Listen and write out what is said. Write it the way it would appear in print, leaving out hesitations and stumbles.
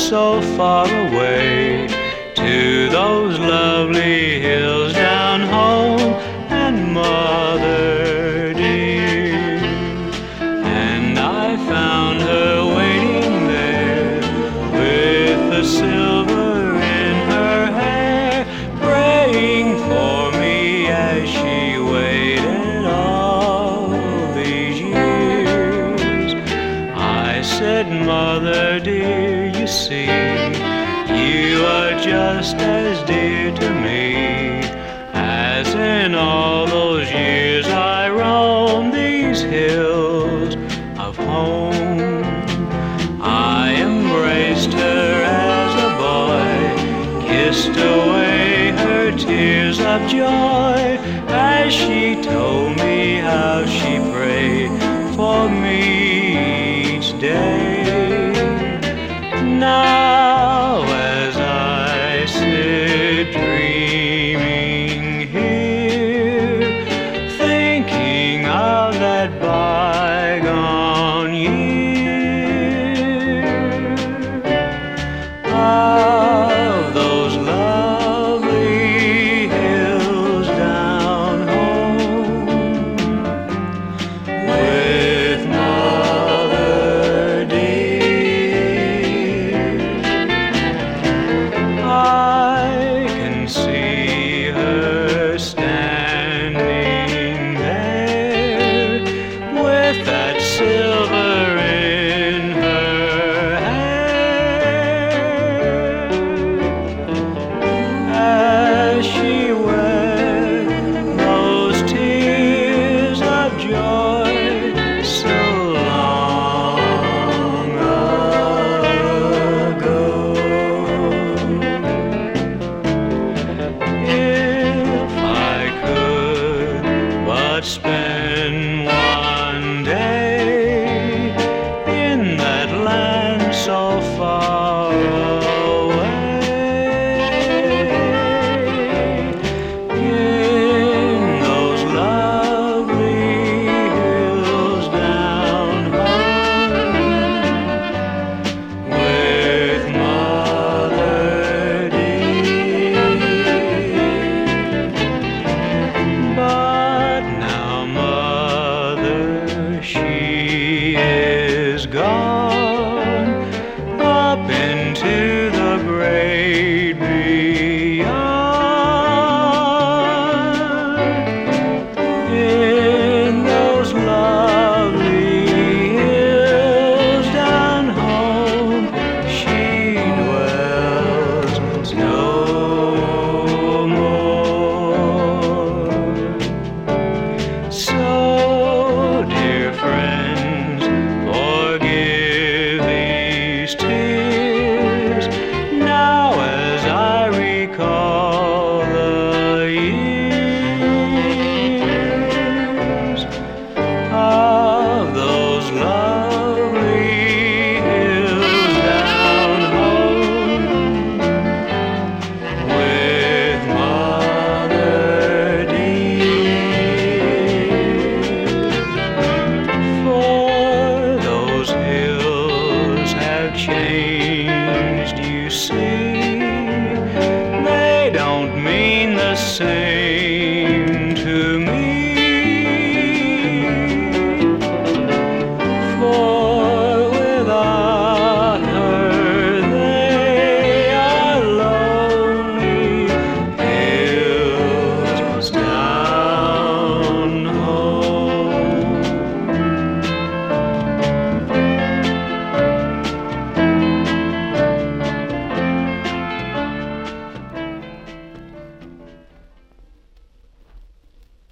so far away, to those lovely hills down home, and mother dear. And I found her waiting there with the silver in her hair, praying for me as she waited all these years. I said, Mother dear, you see, you are just as dear to me as in all those years I roamed these hills of home. I embraced her as a boy, kissed away her tears of joy, as she told me how she prayed for me each day. Now as I sit dreaming here, thinking of that bygone year, of those lovely hills down home, with Mother dear, I can see her standing there with that silver in her hair, as she wept those tears of joy so long ago. If I could but spend one day in that land so far away, in those lovely hills down home, with Mother dear. But now Mother, she is gone up into the grave.